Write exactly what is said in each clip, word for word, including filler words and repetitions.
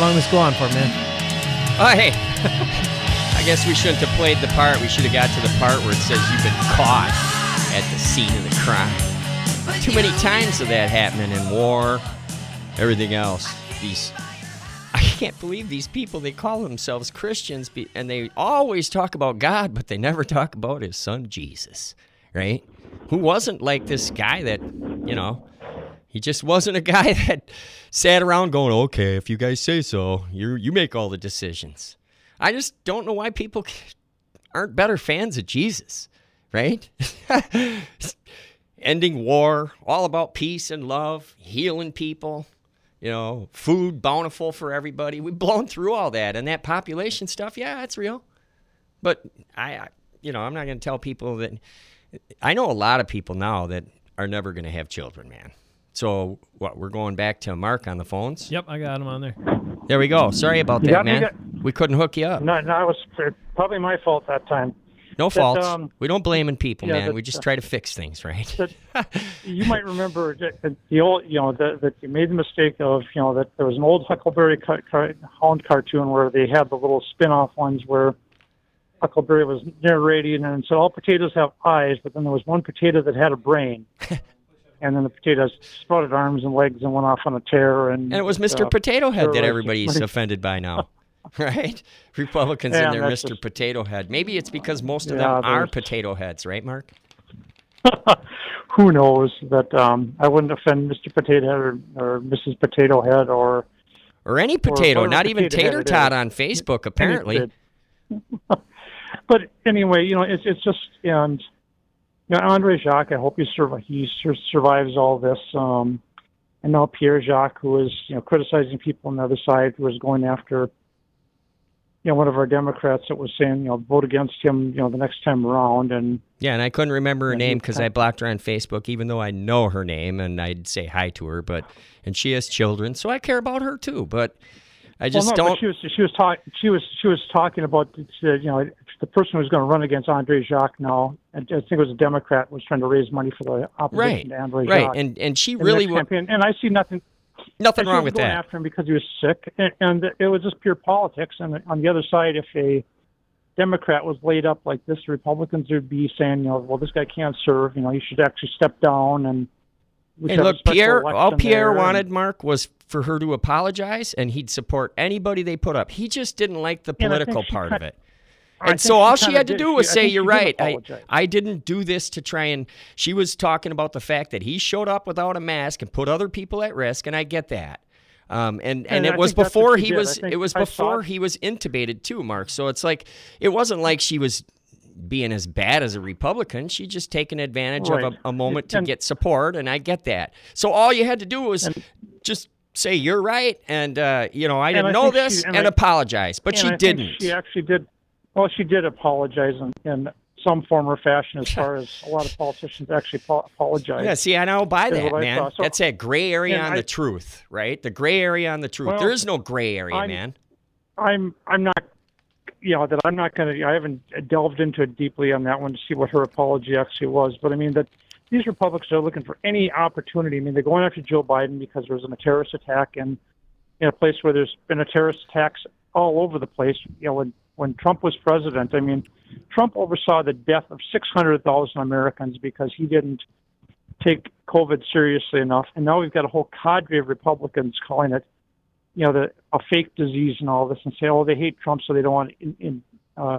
long does this go on for, man? Oh, hey. I guess we shouldn't have played the part. We should have got to the part where it says you've been caught at the scene of the crime. Too many times of that happening in war, everything else. These, I can't believe these people, they call themselves Christians, and they always talk about God, but they never talk about his son, Jesus, right? Who wasn't like this guy that, you know, he just wasn't a guy that sat around going, okay, if you guys say so, you you make all the decisions. I just don't know why people aren't better fans of Jesus, right? Ending war, all about peace and love, healing people, you know, food bountiful for everybody. We've blown through all that, and that population stuff, yeah, that's real. But I, I you know, I'm not going to tell people that. I know a lot of people now that are never going to have children, man. So, what, we're going back to Mark on the phones? Yep, I got him on there. There we go. Sorry about You that, got me, man. got- We couldn't hook you up. No, no, it was probably my fault that time. No That, faults. um, we don't blame in people, yeah, man. that, We just uh, try to fix things, right? That you might remember that the old, you know, that, that you made the mistake of, you know, that there was an old Huckleberry car, car, Hound cartoon where they had the little spin-off ones where Huckleberry was narrating and said all potatoes have eyes, but then there was one potato that had a brain. And then the potatoes sprouted arms and legs and went off on a tear. And, And it was Mister uh, Potato Head that terrorized everybody's everybody. offended by now, right? Republicans Yeah, and their that's Mister just- Potato Head. Maybe it's because most of Yeah, them are there's- potato heads, right, Mark? Who knows? That um, I wouldn't offend Mister Potato Head or, or Missus Potato Head or Or any potato, whatever not even potato head Tater it Tot is. on Facebook, apparently. But anyway, you know, it's it's just and you know, Andre Jacques. I hope he survive. He sur- survives all this. Um, and now Pierre Jacques, who is you know criticizing people on the other side, who is going after you know one of our Democrats that was saying you know vote against him you know the next time around. And Yeah, and I couldn't remember her Yeah, name he's because kind I of- blocked her on Facebook, even though I know her name and I'd say hi to her. But and she has children, so I care about her too. But I just well, no, don't. But she was she was talking she was she was talking about uh, you know the person who's going to run against Andre Jacques now. And I think it was a Democrat was trying to raise money for the opposition Right, to Andre right, Jacques. and and she in the really next wa- campaign. And I see nothing. nothing I wrong was with going that. after him because he was sick, and, and it was just pure politics. And on the other side, if a Democrat was laid up like this, the Republicans would be saying, you know, well, this guy can't serve. You know, he should actually step down. And we And should have a look, special Pierre, all election Pierre there, wanted, and- Mark, was for her to apologize, and he'd support anybody they put up. He just didn't like the And I think political she part kind- of it. I And think so all she kinda had to did. do was She- I say, think you're she did right. I, apologize. I didn't do this to try and... She was talking about the fact that he showed up without a mask and put other people at risk, and I get that. Um, and, and, And it I was think that's what before she he did. was I think it was I saw before it. he was intubated too, Mark. So it's like it wasn't like she was being as bad as a Republican. She just taken advantage Right. of a, a moment to And- get support, and I get that. So all you had to do was just say you're right, and uh, you know I And didn't I know think this, she- and, and I- apologize. But and she I think didn't. She actually did. Well, she did apologize in, in some form or fashion, as far as a lot of politicians actually po- apologize. Yeah, see, I don't buy Is that, what I man. saw. So- That's that gray area and on I- the truth, right? The gray area on the truth. Well, there is no gray area, I'm- man. I'm I'm not, you know, that I'm not going to. I haven't delved into it deeply on that one to see what her apology actually was. But I mean that these Republicans are looking for any opportunity. I mean they're going after Joe Biden because there was a terrorist attack in in a place where there's been a terrorist attacks all over the place. You know, when when Trump was president, I mean, Trump oversaw the death of six hundred thousand Americans because he didn't take COVID seriously enough. And now we've got a whole cadre of Republicans calling it, you know, the, a fake disease and all this, and say, oh, they hate Trump, so they don't want to, in, in, uh,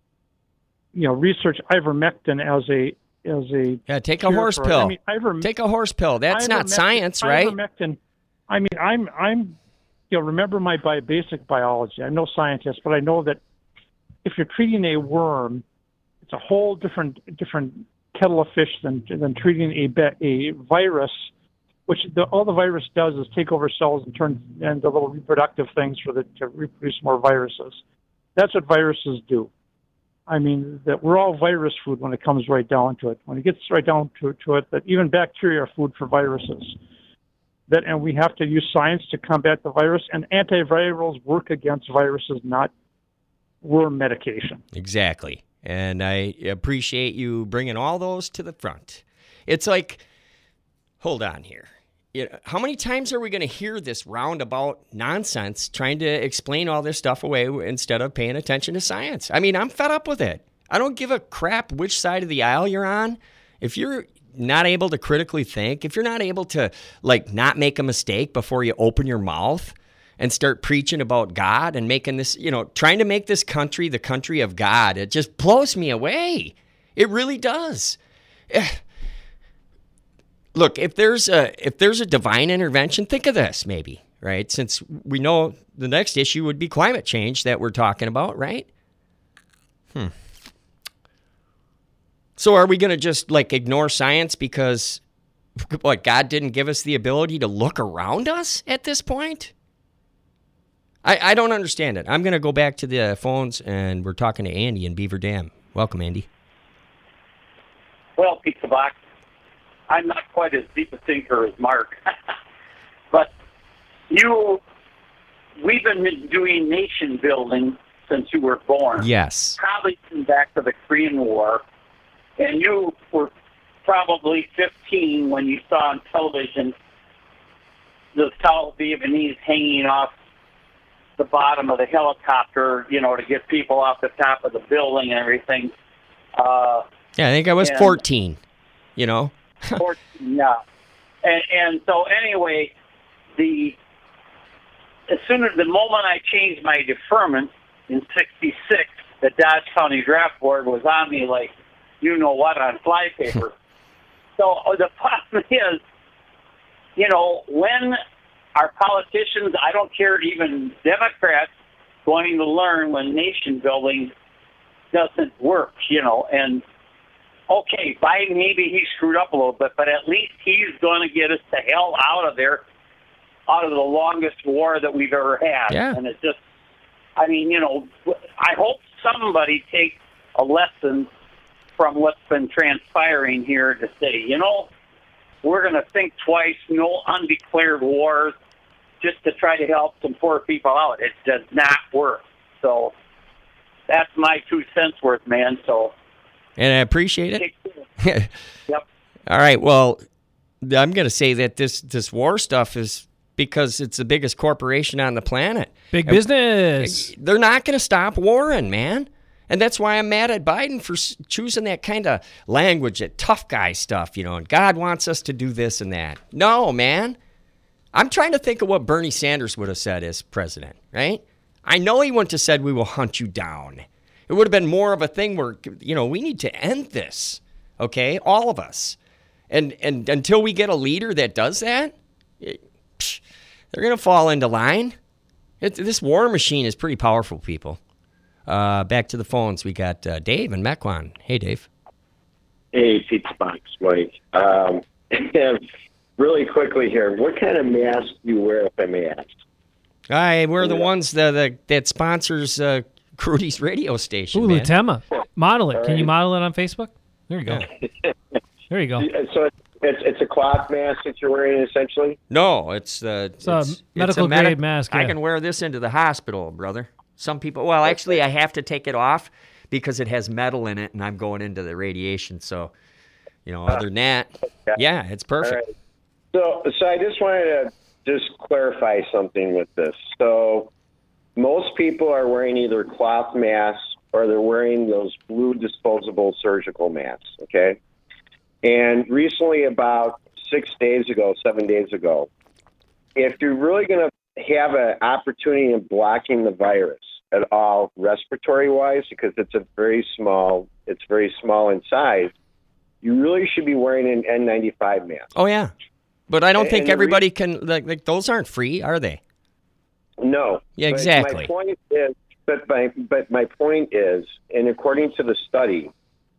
you know, research ivermectin as a as a Yeah, take a cure horse for it. pill. I mean, ivermectin. Take a horse pill. That's not Ivermectin- science, right? Ivermectin. I mean, I'm I'm you know remember my bi- basic biology. I'm no scientist, but I know that if you're treating a worm, it's a whole different different kettle of fish than than treating a be- a virus, which the, all the virus does is take over cells and turn into little reproductive things for the to reproduce more viruses. That's what viruses do. I mean, that we're all virus food when it comes right down to it. When it gets right down to, to it, that even bacteria are food for viruses. That, and we have to use science to combat the virus, and antivirals work against viruses, not worm medication. Exactly. And I appreciate you bringing all those to the front. It's like, hold on here. you know, how many times are we going to hear this roundabout nonsense trying to explain all this stuff away instead of paying attention to science? I mean, I'm fed up with it. I don't give a crap which side of the aisle you're on. If you're not able to critically think, if you're not able to, like, not make a mistake before you open your mouth and start preaching about God and making this, you know, trying to make this country the country of God, it just blows me away. It really does. Look, if there's a if there's a divine intervention, think of this maybe, right? Since we know the next issue would be climate change that we're talking about, right? Hmm. So are we going to just, like, ignore science because, what, God didn't give us the ability to look around us at this point? I, I don't understand it. I'm going to go back to the phones, and we're talking to Andy in Beaver Dam. Welcome, Andy. Well, Pizza Box, I'm not quite as deep a thinker as Mark. But you, we've been doing nation building since you were born. Yes. Probably back to the Korean War. And you were probably fifteen when you saw on television the South Vietnamese hanging off the bottom of the helicopter, you know, to get people off the top of the building and everything. Uh, yeah, I think I was fourteen, you know. fourteen, yeah. And, and so anyway, the as soon as the moment I changed my deferment in sixty-six, the Dodge County Draft Board was on me like, you know what, on flypaper. So the problem is, you know, when our politicians, I don't care, even Democrats, going to learn when nation building doesn't work, you know, and okay, Biden, maybe he screwed up a little bit, but at least he's going to get us the hell out of there, out of the longest war that we've ever had. Yeah. And it's just, I mean, you know, I hope somebody takes a lesson from what's been transpiring here to say, you know, we're going to think twice, no undeclared wars, just to try to help some poor people out. It does not work. So that's my two cents worth, man. So, and I appreciate it. Yep. All right. Well, I'm going to say that this, this war stuff is because it's the biggest corporation on the planet. Big business. They're not going to stop warring, man. And that's why I'm mad at Biden for choosing that kind of language, that tough guy stuff, you know, and God wants us to do this and that. No, man. I'm trying to think of what Bernie Sanders would have said as president, right? I know he wouldn't have said, we will hunt you down. It would have been more of a thing where, you know, we need to end this, okay, all of us. And and until we get a leader that does that, it, psh, they're going to fall into line. It, this war machine is pretty powerful, people. Uh, back to the phones. We got uh, Dave and Mequon. Hey, Dave. Hey, Pizza Box, Mike. Um, really quickly here, what kind of mask do you wear, if I may ask? I wear the ones that that, that sponsors uh, Crudy's radio station. Ooh, man. Lutema. Model it. All Can right. you model it on Facebook? There you go. There you go. So it's it's a cloth mask that you're wearing, essentially? No, it's uh, It's a medical medi- grade mask, I yeah. can wear this into the hospital, brother. Some people, well, actually, I have to take it off because it has metal in it, and I'm going into the radiation. So, you know, other than that, yeah, it's perfect. All right. So, so I just wanted to just clarify something with this. So, most people are wearing either cloth masks or they're wearing those blue disposable surgical masks. Okay, and recently, about six days ago, seven days ago, if you're really going to have an opportunity of blocking the virus at all respiratory-wise, because it's a very small, it's very small in size, you really should be wearing an N ninety-five mask. Oh, yeah. But I don't And- think and the everybody re- can, like, like, those aren't free, are they? No. Yeah, But exactly. My point is, but my, but my point is, and according to the study,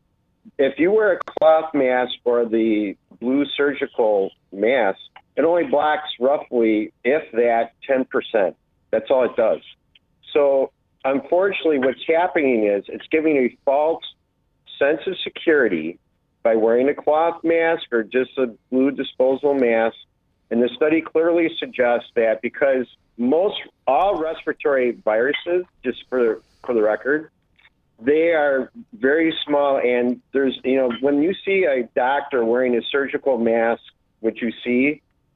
if you wear a cloth mask or the blue surgical mask, it only blocks roughly, if that, ten percent. That's all it does. So, unfortunately, what's happening is it's giving a false sense of security by wearing a cloth mask or just a blue disposable mask. And the study clearly suggests that because most, all respiratory viruses, just for, for the record, they are very small. And there's, you know, when you see a doctor wearing a surgical mask, what you see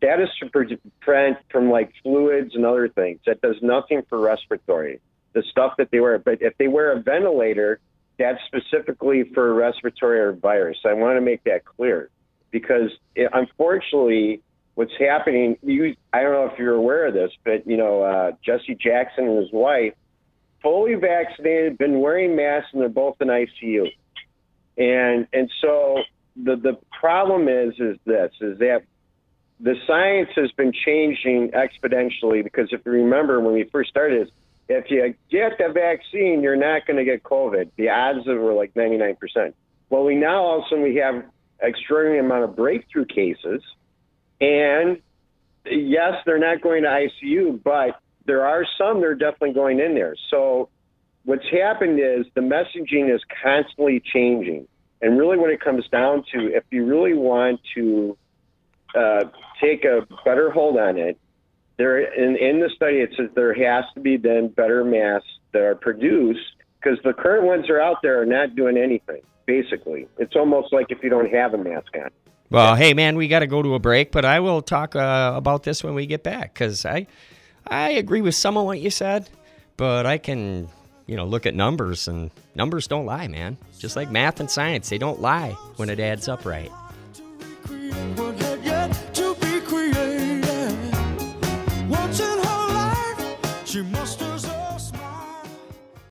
that is to prevent from like fluids and other things. That does nothing for respiratory, the stuff that they wear. But if they wear a ventilator, that's specifically for respiratory or virus. I want to make that clear because it, unfortunately, what's happening, you, I don't know if you're aware of this, but, you know, uh, Jesse Jackson and his wife, fully vaccinated, been wearing masks, and they're both in I C U. And and so the the problem is is this, is that the science has been changing exponentially because if you remember when we first started, if you get the vaccine, you're not going to get COVID. The odds of were like ninety-nine percent. Well, we now all of a sudden we have extraordinary amount of breakthrough cases. And yes, they're not going to I C U, but there are some that are definitely going in there. So what's happened is the messaging is constantly changing. And really what it comes down to, if you really want to uh, take a better hold on it, there in, in the study it says there has to be then better masks that are produced because the current ones that are out there are not doing anything, basically. It's almost like if you don't have a mask on. Well, hey, man, we got to go to a break, but I will talk uh, about this when we get back because I, I agree with some of what you said, but I can, you know, look at numbers, and numbers don't lie, man. Just like math and science, they don't lie when it adds up right.